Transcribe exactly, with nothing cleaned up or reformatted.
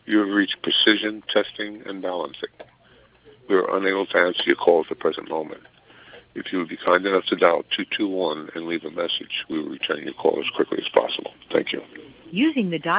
You have reached Precision Testing and Balancing. We are unable to answer your call at the present moment. If you would be kind enough to dial two two one and leave a message, we will return your call as quickly as possible. Thank you. Using the dial